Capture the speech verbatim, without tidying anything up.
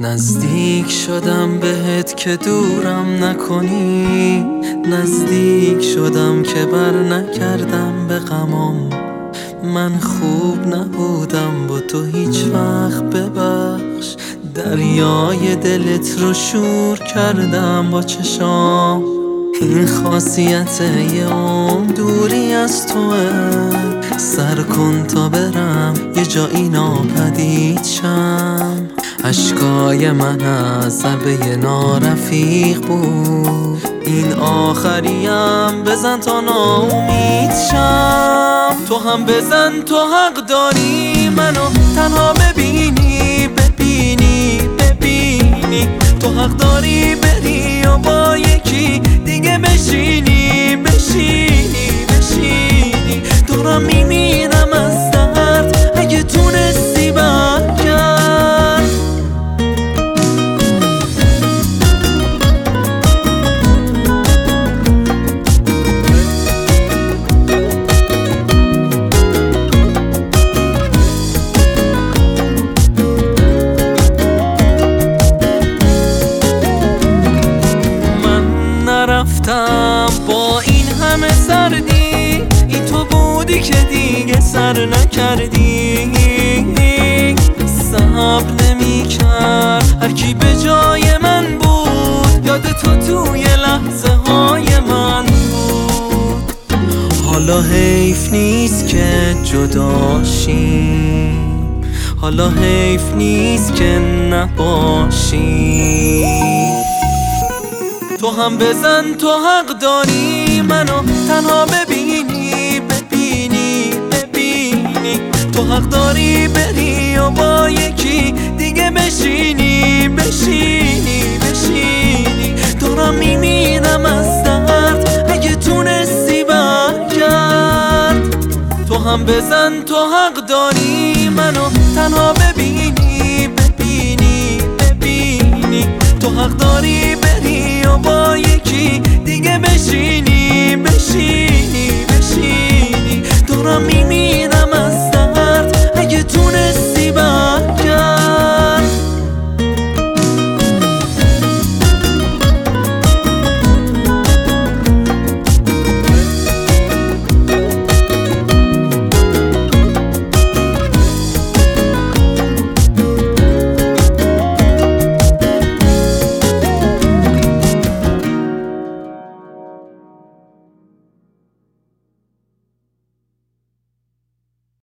نزدیک شدم بهت که دورم نکنی، نزدیک شدم که بر نکردم به غمام. من خوب نبودم با تو هیچ وقت، ببخش. دریای دلت رو شور کردم با چشام. این خاصیت یه عمر دوری از توه. سر کن تا برم یه جایی ناپدید شم. اشکای من از ضربه نارفیق بود، این آخریم بزن تا ناامید شم. تو هم بزن، تو حق داری منو تنها ببینی ببینی ببینی. تو حق داری بری و با یکی دیگه بشینی بشینی بشینی. دارم میمیرم از درد، اگه تونستی برگرد. رفتم با این همه سردی، این تو بودی که دیگه سر نکردی. صبر نمی کرد هر کی به جای من بود، یاد تو توی لحظه های من بود. حالا حیف نیست که جداشیم، حالا حیف نیست که نباشیم. تو هم بزن، تو حق داری منو تنها ببینی ببینی ببینی. تو حق داری بری و با یکی دیگه بشینی بشینی بشینی. دارم میمیرم از درد، اگه تونستی برگرد. تو هم بزن، تو حق داری